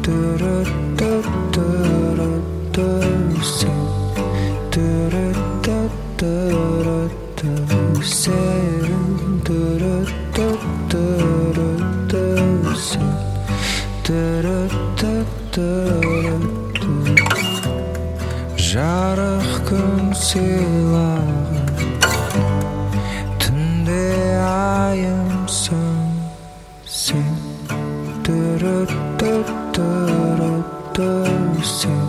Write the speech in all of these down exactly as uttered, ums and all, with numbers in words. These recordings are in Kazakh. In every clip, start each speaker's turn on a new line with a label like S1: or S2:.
S1: Sen жарық күн сыйлаған түнде айымсың сен сен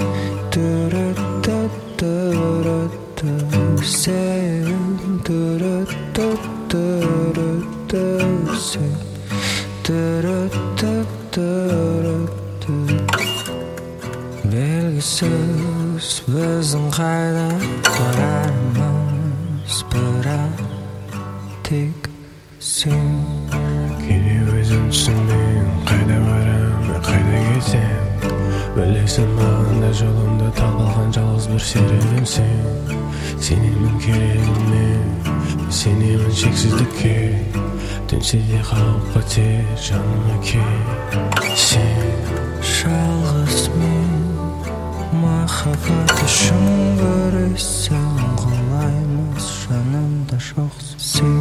S1: белгісіз біздің қайда барарымыз бірақ тек сен
S2: кейде өзім түсінбеймін қайда барам қайда кетем білесің маған да жолымда табылған жалғыз бір серігім сен сенемін керегіме сенемін шексіздікке түнсе де қауіп қатер жаныма кел сен
S1: жалғыз мен махаббат үшін күресем қалаймыз жанымда жоқсың сен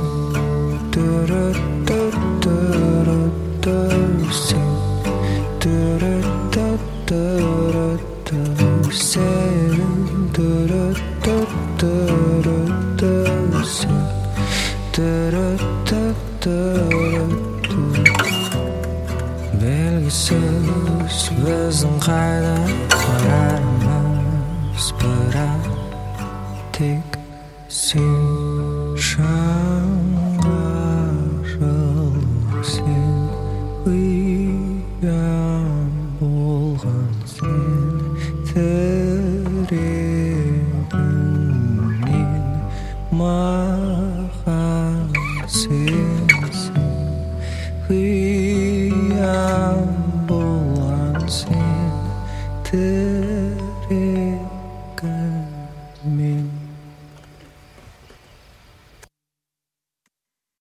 S1: сен белгісіз біздің қайда барарымыз бірақ тек сен жаңғырық сен ұяң болған сен тірегіммен маған сенсің